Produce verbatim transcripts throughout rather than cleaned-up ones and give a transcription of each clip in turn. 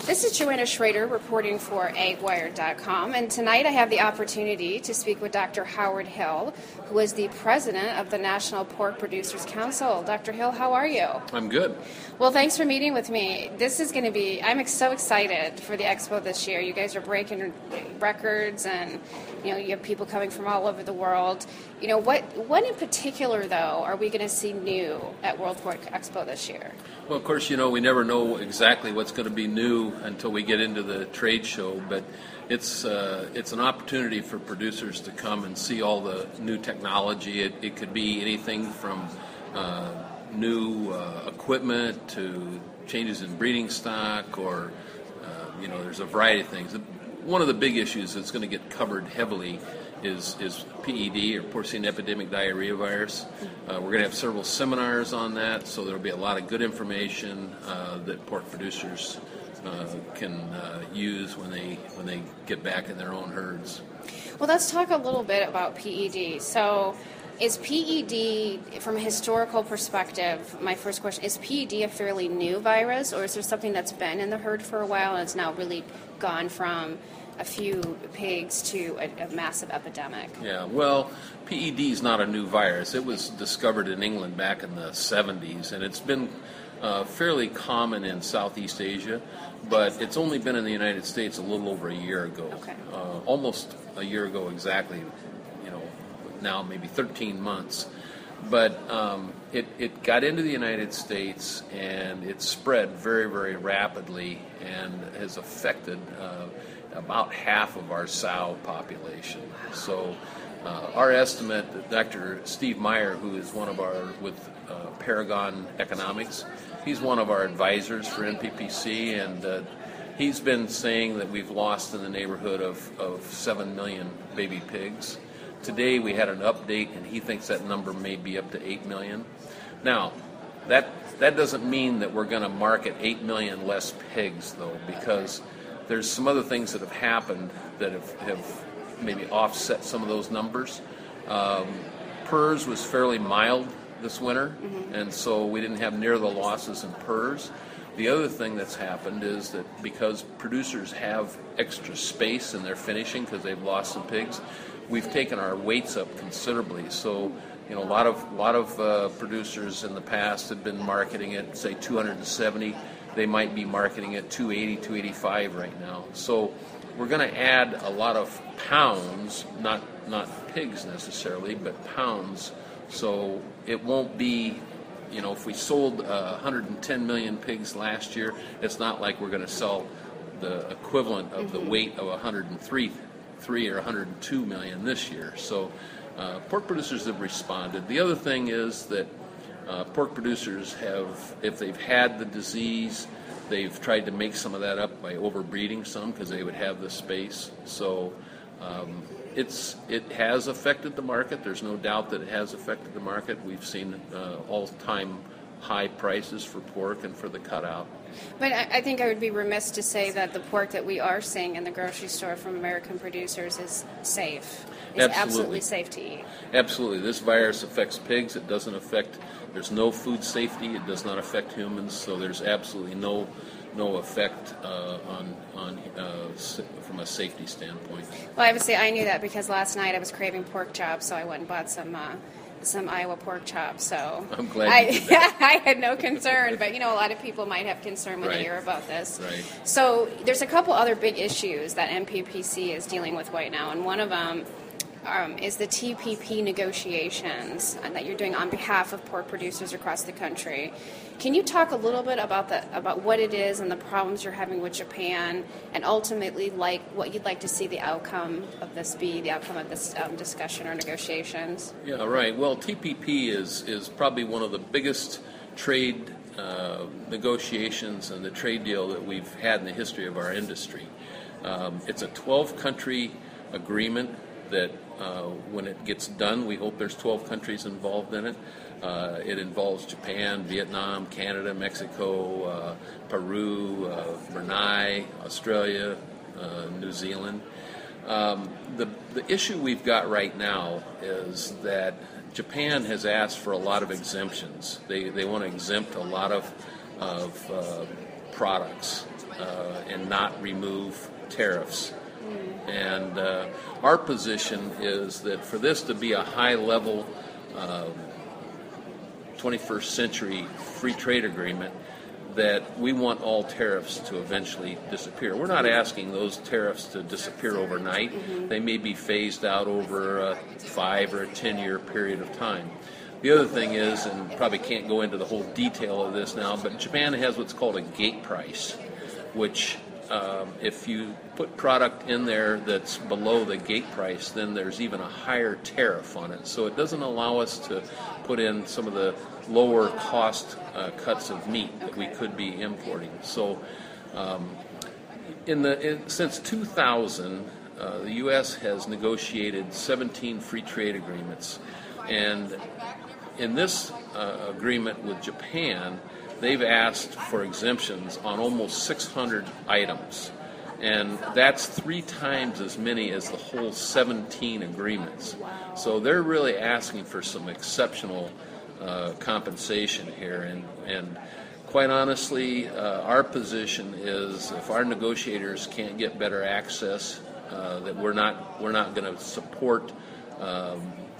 This is Joanna Schrader reporting for ag wire dot com, and tonight I have the opportunity to speak with Doctor Howard Hill, who is the president of the National Pork Producers Council. Doctor Hill, how are you? I'm good. Well, thanks for meeting with me. This is going to be, I'm so excited for the expo this year. You guys are breaking records, and you know, you have people coming from all over the world. You know, what, what in particular, though, are we going to see new at World Pork Expo this year? Well, of course, you know, we never know exactly what's going to be new until we get into the trade show, but it's uh, it's an opportunity for producers to come and see all the new technology. It, it could be anything from uh, new uh, equipment to changes in breeding stock, or, uh, you know, there's a variety of things. One of the big issues that's going to get covered heavily is is P E D, or porcine epidemic diarrhea virus. Uh, we're going to have several seminars on that, so there'll be a lot of good information uh, that pork producers uh, can uh, use when they when they get back in their own herds. Well, let's talk a little bit about P E D. So, is P E D, from a historical perspective, my first question, is P E D a fairly new virus, or is there something that's been in the herd for a while and it's now really gone from a few pigs to a, a massive epidemic? Yeah, well, P E D is not a new virus. It was discovered in England back in the seventies, and it's been uh, fairly common in Southeast Asia, but it's only been in the United States a little over a year ago. Okay. Uh, almost a year ago exactly, you know, now maybe thirteen months. But um, it, it got into the United States, and it spread very, very rapidly and has affected uh, about half of our sow population. So uh, our estimate, Doctor Steve Meyer, who is one of our, with uh, Paragon Economics, he's one of our advisors for N P P C, and uh, he's been saying that we've lost in the neighborhood of, of seven million baby pigs. Today we had an update, and he thinks that number may be up to eight million. Now, that that doesn't mean that we're going to market eight million less pigs, though, because there's some other things that have happened that have, have maybe offset some of those numbers. Um, P R R S was fairly mild this winter, mm-hmm. and so we didn't have near the losses in P R R S. The other thing that's happened is that because producers have extra space in their finishing because they've lost some pigs, we've taken our weights up considerably. So, you know, a lot of a lot of uh, producers in the past had been marketing it, say, two hundred seventy. They might be marketing it two eighty, two eighty-five right now. So we're going to add a lot of pounds, not not pigs necessarily, but pounds. So it won't be, you know, if we sold uh, one hundred ten million pigs last year, it's not like we're going to sell the equivalent of mm-hmm. the weight of one hundred three, three or one hundred two million this year. So uh, pork producers have responded. The other thing is that Uh, pork producers have, if they've had the disease, they've tried to make some of that up by overbreeding some because they would have the space. So um, it's it has affected the market. There's no doubt that it has affected the market. We've seen uh, all-time high prices for pork and for the cutout. But I, I think I would be remiss to say that the pork that we are seeing in the grocery store from American producers is safe. It's absolutely, absolutely safe to eat. Absolutely. This virus affects pigs. It doesn't affect, there's no food safety. It does not affect humans. So there's absolutely no no effect uh, on, on uh, from a safety standpoint. Well, obviously I knew that because last night I was craving pork chops, so I went and bought some uh, some Iowa pork chops. So I'm glad I, you did that. I had no concern, but you know, a lot of people might have concern when right. they hear about this. Right. So there's a couple other big issues that N P P C is dealing with right now, and one of them um, is the T P P negotiations that you're doing on behalf of pork producers across the country. Can you talk a little bit about the about what it is and the problems you're having with Japan, and ultimately, like what you'd like to see the outcome of this be, the outcome of this um, discussion or negotiations? Yeah, right. Well, T P P is is probably one of the biggest trade uh, negotiations and the trade deal that we've had in the history of our industry. Um, it's a twelve-country agreement that uh, when it gets done, we hope there's twelve countries involved in it. Uh, it involves Japan, Vietnam, Canada, Mexico, uh, Peru, uh, Brunei, Australia, uh, New Zealand. Um, the, the issue we've got right now is that Japan has asked for a lot of exemptions. They, they want to exempt a lot of, of uh, products. uh, and not remove tariffs. And uh, our position is that for this to be a high-level uh, twenty-first century free trade agreement, that we want all tariffs to eventually disappear. We're not asking those tariffs to disappear overnight. Mm-hmm. They may be phased out over a five or a ten-year period of time. The other thing is, and probably can't go into the whole detail of this now, but Japan has what's called a gate price, which um, if you put product in there that's below the gate price, then there's even a higher tariff on it. So it doesn't allow us to put in some of the lower cost uh, cuts of meat that we could be importing. So um, in the in, since two thousand, uh, the U S has negotiated seventeen free trade agreements, and in this uh, agreement with Japan, they've asked for exemptions on almost six hundred items, and that's three times as many as the whole seventeen agreements. So they're really asking for some exceptional uh, compensation here, and, and quite honestly, uh, our position is if our negotiators can't get better access, uh, that we're not we're not going to support um,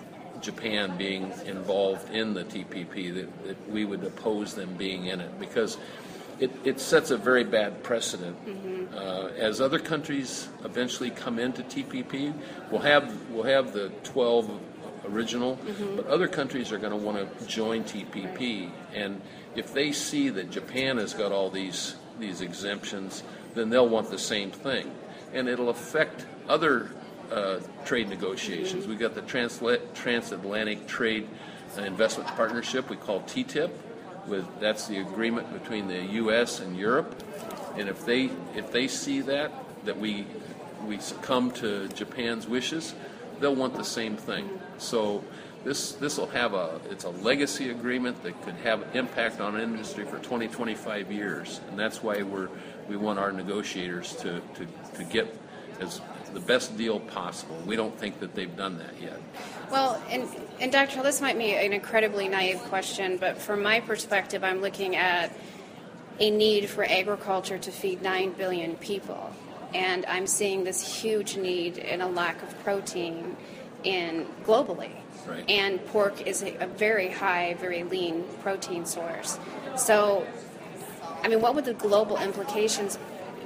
Japan being involved in the T P P, that, that we would oppose them being in it, because it, it sets a very bad precedent. Mm-hmm. Uh, as other countries eventually come into T P P, we'll have we'll have the twelve original, mm-hmm. but other countries are going to want to join T P P, right. And if they see that Japan has got all these these exemptions, then they'll want the same thing, and it'll affect other Uh, trade negotiations. Mm-hmm. We've got the Transla- Transatlantic Trade uh, Investment Partnership we call T T I P. With that's the agreement between the U S and Europe. And if they if they see that that we we succumb to Japan's wishes, they'll want the same thing. So this this will have a it's a legacy agreement that could have impact on industry for twenty, twenty-five years, and that's why we're we want our negotiators to to, to get as the best deal possible. We don't think that they've done that yet. Well, and, and Doctor, this might be an incredibly naive question, but from my perspective, I'm looking at a need for agriculture to feed nine billion people. And I'm seeing this huge need and a lack of protein in globally. Right. And pork is a, a very high, very lean protein source. So, I mean, what would the global implications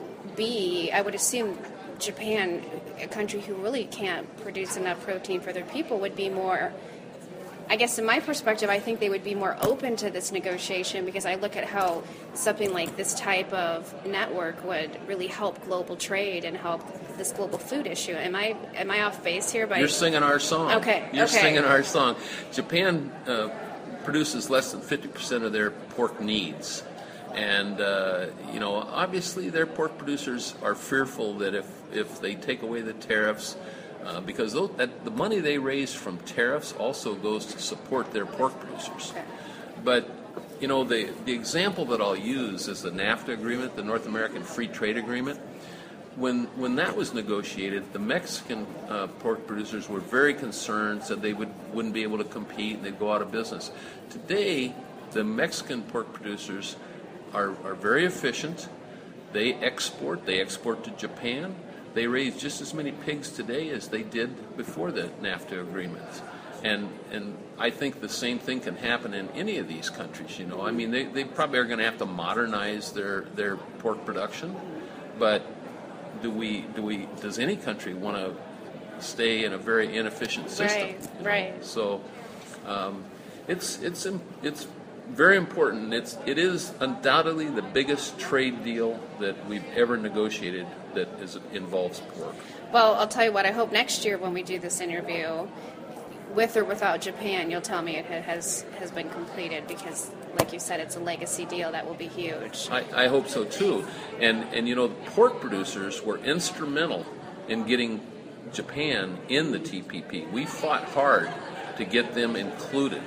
be? I would assume Japan, a country who really can't produce enough protein for their people, would be more, I guess in my perspective, I think they would be more open to this negotiation, because I look at how something like this type of network would really help global trade and help this global food issue. Am I am I off base here? By You're singing our song. Okay. You're okay. singing our song. Japan uh, produces less than fifty percent of their pork needs. And, uh, you know, obviously their pork producers are fearful that if, if they take away the tariffs, uh, because those, that, the money they raise from tariffs also goes to support their pork producers. Okay. But, you know, the, the example that I'll use is the NAFTA agreement, the North American Free Trade Agreement. When when that was negotiated, the Mexican uh, pork producers were very concerned, said they would, wouldn't be able to compete and they'd go out of business. Today, the Mexican pork producers Are, are very efficient. They export. They export to Japan. They raise just as many pigs today as they did before the NAFTA agreement. And and I think the same thing can happen in any of these countries. You know, I mean, they, they probably are going to have to modernize their, their pork production. But do we do we does any country want to stay in a very inefficient system? Right. You know? Right. So um, it's it's it's. very important. It's it is undoubtedly the biggest trade deal that we've ever negotiated that is involves pork. Well, I'll tell you what, I hope next year when we do this interview, with or without Japan, you'll tell me it has has been completed, because, like you said, it's a legacy deal that will be huge. I, I hope so too. And and you know, the pork producers were instrumental in getting Japan in the T P P. We fought hard to get them included.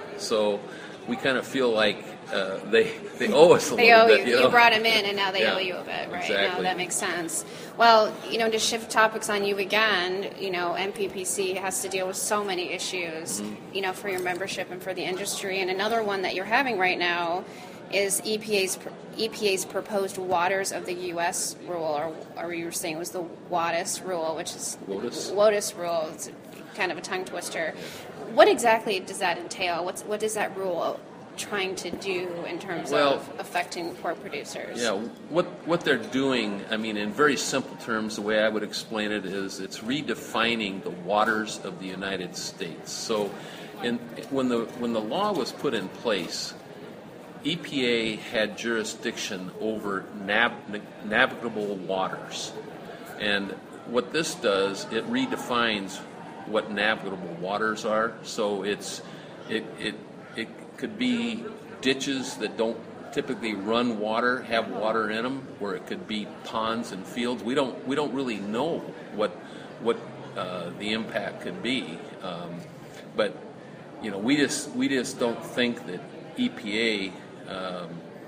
So we kind of feel like uh, they they owe us a they little owe bit. You, You, know? you brought them in, and now they yeah, owe you a bit, right? Exactly. No, that makes sense. Well, you know, to shift topics on you again, you know, N P P C has to deal with so many issues, mm-hmm. you know, for your membership and for the industry. And another one that you're having right now is E P A's E P A's proposed waters of the U S rule, or, or you were saying it was the WOTUS rule, which is WOTUS. WOTUS rule. It's kind of a tongue twister. What exactly does that entail? What's what is that rule trying to do in terms Well, of affecting pork producers? Yeah, what what they're doing, I mean, in very simple terms, the way I would explain it is it's redefining the waters of the United States. So, in, when the when the law was put in place, E P A had jurisdiction over nav- navigable waters, and what this does, it redefines what navigable waters are. So it's it it it could be ditches that don't typically run water, have water in them, or it could be ponds and fields. We don't we don't really know what what uh, the impact could be, um, but you know we just we just don't think that E P A um,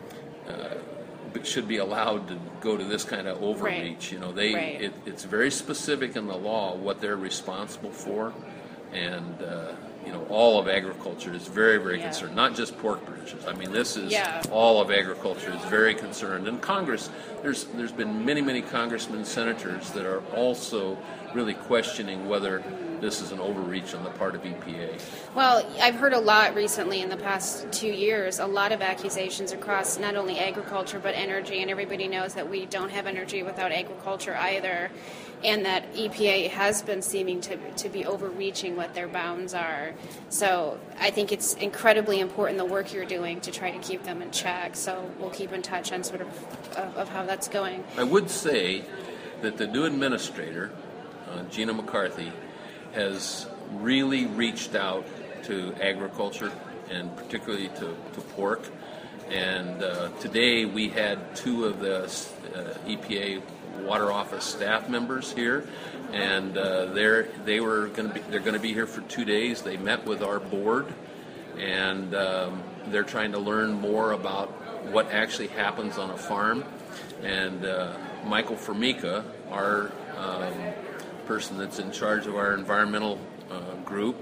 uh, should be allowed to go to this kind of overreach. Right. You know, they Right. it, it's very specific in the law what they're responsible for, and uh, you know, all of agriculture is very, very Yeah. concerned. Not just pork producers. I mean, this is Yeah. all of agriculture is very concerned. And Congress, there's there's been many, many congressmen, senators that are also really questioning whether this is an overreach on the part of E P A. Well, I've heard a lot recently in the past two years, a lot of accusations across not only agriculture but energy, and everybody knows that we don't have energy without agriculture either, and that E P A has been seeming to, to be overreaching what their bounds are. So I think it's incredibly important the work you're doing to try to keep them in check. So we'll keep in touch on sort of of, of how that's going. I would say that the new administrator, uh, Gina McCarthy, has really reached out to agriculture and particularly to, to pork. And uh, today we had two of the uh, E P A Water Office staff members here, and uh, they're they were going to be they're going to be here for two days. They met with our board, and um, they're trying to learn more about what actually happens on a farm. And uh, Michael Formica, our um, person that's in charge of our environmental uh, group,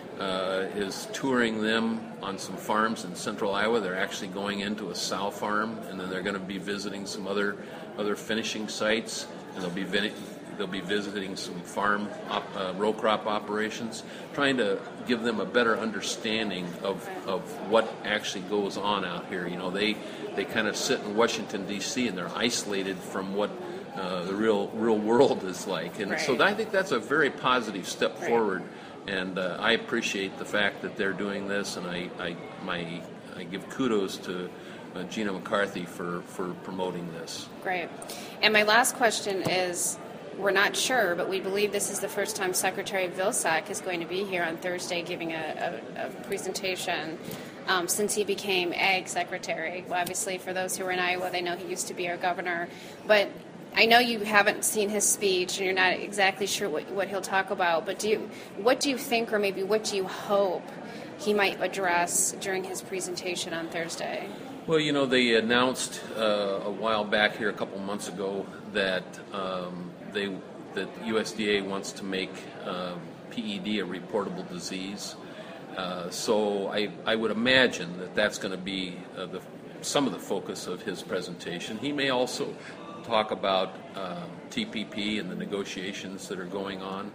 uh, is touring them on some farms in central Iowa. They're actually going into a sow farm, and then they're going to be visiting some other other finishing sites, and they'll be vi- they'll be visiting some farm op- uh, row crop operations, trying to give them a better understanding of of what actually goes on out here. You know, they they kind of sit in Washington D C and they're isolated from what Uh, the real real world is like, and Right. so I think that's a very positive step Right. forward, and uh, I appreciate the fact that they're doing this, and I I, my, I give kudos to uh, Gina McCarthy for, for promoting this. Great. And my last question is, we're not sure, but we believe this is the first time Secretary Vilsack is going to be here on Thursday giving a, a, a presentation um, since he became Ag Secretary. Well, obviously, for those who are in Iowa, they know he used to be our governor, but I know you haven't seen his speech and you're not exactly sure what, what he'll talk about, but do you, what do you think, or maybe what do you hope he might address during his presentation on Thursday? Well, you know, they announced uh, a while back here, a couple months ago, that um, they that U S D A wants to make uh, P E D a reportable disease. Uh, so I, I would imagine that that's going to be uh, the, some of the focus of his presentation. He may also talk about um, T P P and the negotiations that are going on.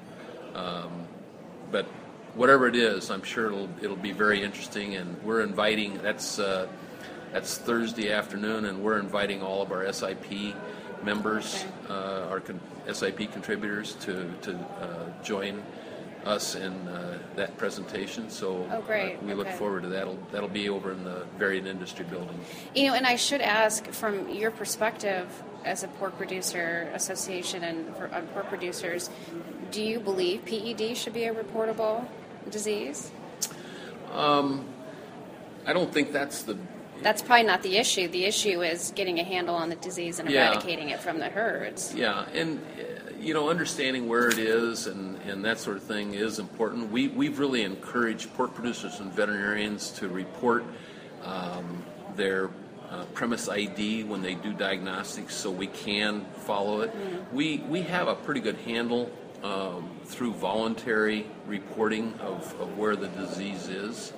Um, but whatever it is, I'm sure it'll it'll be very interesting. And we're inviting. That's uh, that's Thursday afternoon, and we're inviting all of our S I P members, uh, our con- S I P contributors, to to uh, join us in uh, that presentation. So Oh, great. uh, we look Okay. forward to that. That'll, that'll be over in the Varied Industry Building. You know, and I should ask, from your perspective as a pork producer association and for, on pork producers, do you believe P E D should be a reportable disease? Um, I don't think that's the That's probably not the issue. The issue is getting a handle on the disease and Yeah. eradicating it from the herds. Yeah, and uh, you know, understanding where it is and, and that sort of thing is important. We we've really encouraged pork producers and veterinarians to report um, their uh, premise I D when they do diagnostics, so we can follow it. Mm-hmm. We we have a pretty good handle um, through voluntary reporting of, of where the disease is.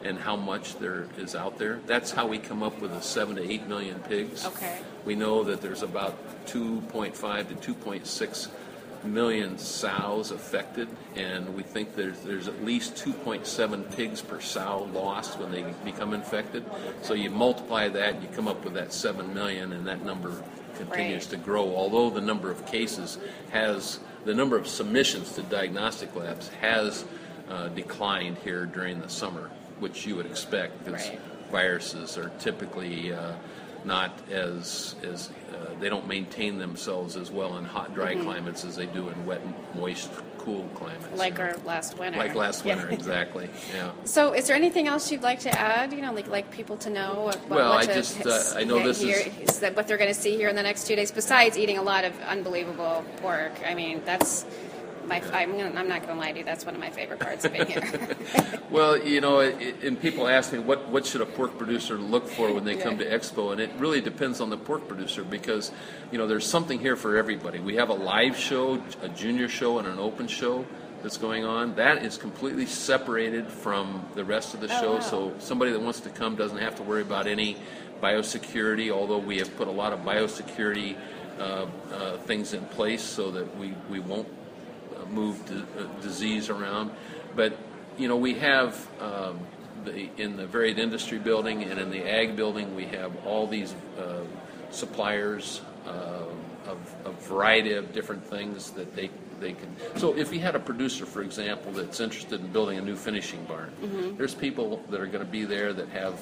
and how much there is out there. That's how we come up with the seven to eight million pigs. Okay. We know that there's about two point five to two point six million sows affected, and we think there's there's at least two point seven pigs per sow lost when they become infected. So you multiply that, you come up with that seven million, and that number continues Right. to grow. Although the number of cases has, the number of submissions to diagnostic labs has uh, declined here during the summer, which you would expect because Right. viruses are typically uh, not as as uh, they don't maintain themselves as well in hot, dry Mm-hmm. climates as they do in wet, moist, cool climates. Like you know. our last winter. like last Yeah. winter, exactly. Yeah. So, is there anything else you'd like to add? You know, like like people to know what, Well, what I to just, uh, I know this hear, is- is that what they're going to see here in the next two days. Besides eating a lot of unbelievable pork, I mean, that's my. I'm, gonna, I'm not going to lie to you. That's one of my favorite parts of being here. Well, you know, it, it- and people ask me what what should a pork producer look for when they come to Expo, and it really depends on the pork producer because, you know, there's something here for everybody. We have a live show, a junior show, and an open show that's going on. That is completely separated from the rest of the Oh, show, wow. so somebody that wants to come doesn't have to worry about any biosecurity, although we have put a lot of biosecurity uh, uh, things in place so that we, we won't uh, move d- uh, disease around. But, you know, we have um, the, in the varied industry building and in the ag building, we have all these uh, suppliers uh, of a variety of different things that they they can. So if you had a producer, for example, that's interested in building a new finishing barn, Mm-hmm. there's people that are going to be there that have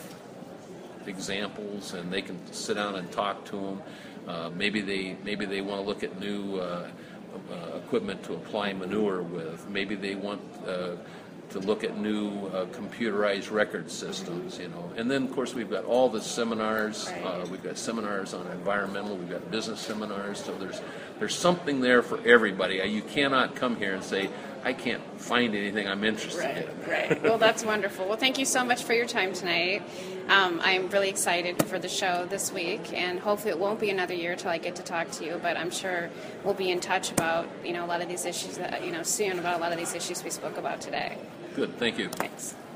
examples, and they can sit down and talk to them. Uh, maybe they maybe they want to look at new uh, uh, equipment to apply manure with. Maybe they want uh, to look at new uh, computerized record systems. You know, and then of course we've got all the seminars. Right. Uh, we've got seminars on environmental. We've got business seminars. So there's there's something there for everybody. Uh, You cannot come here and say, I can't find anything I'm interested Right, in. right. Well, that's wonderful. Well, thank you so much for your time tonight. Um, I'm really excited for the show this week, and hopefully it won't be another year till I get to talk to you, but I'm sure we'll be in touch about, you know, a lot of these issues that, you know, soon about a lot of these issues we spoke about today. Good, thank you. Thanks.